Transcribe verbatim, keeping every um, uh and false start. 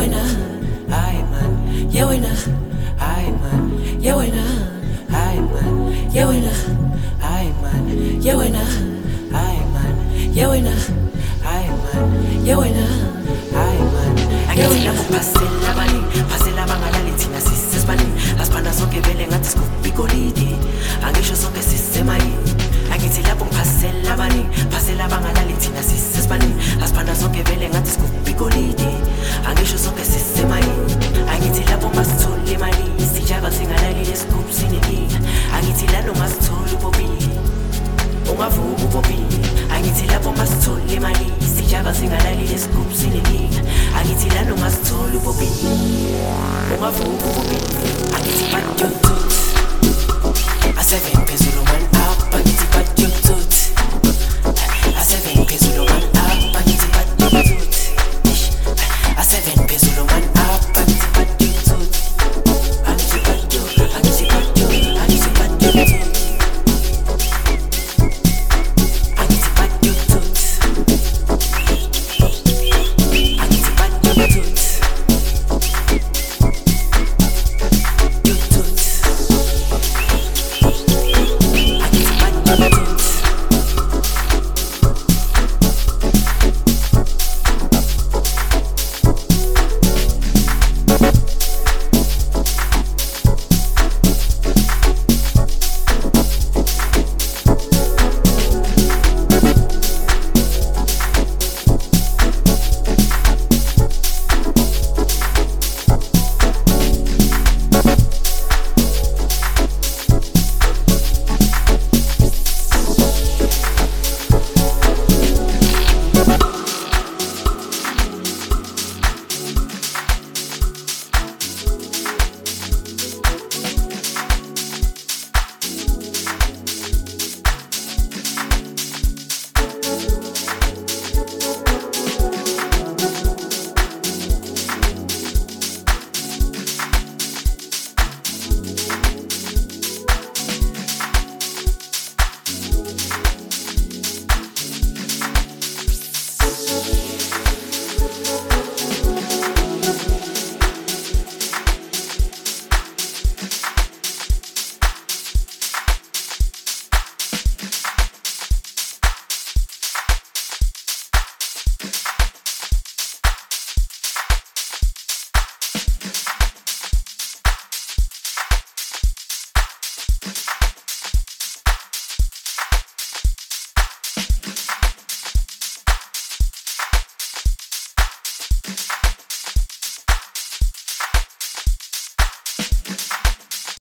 wena, hi man, yeah wena, hi man, yeah wena, hi man, yeah wena, hi man, yeah wena, hi man, yeah wena, hi man, yeah wena, hi man. Angithi lapho phasela bani, phasela bangalali thina sisesibani, asiphanda sonke vele ngathi sikuphi golide, angisho sonke sisemayini. Angithi lapho phasela bani, phasela bangalali thina sisesibani, asiphanda sonke vele ngathi sikuphi golide, angisho sonke sisemayini. Angithi lapho masithole imali, sijaba singalali lesigubhu sinenkinga. Angithi lana masithole ubobili, ungavuka ubobili. Angithi lapho masithole imali, sijaba singalali lesigubhu sinenkinga. Angithi lana masithole ubobili, ungavuka ubobili. Angithi bantu a seven pesos.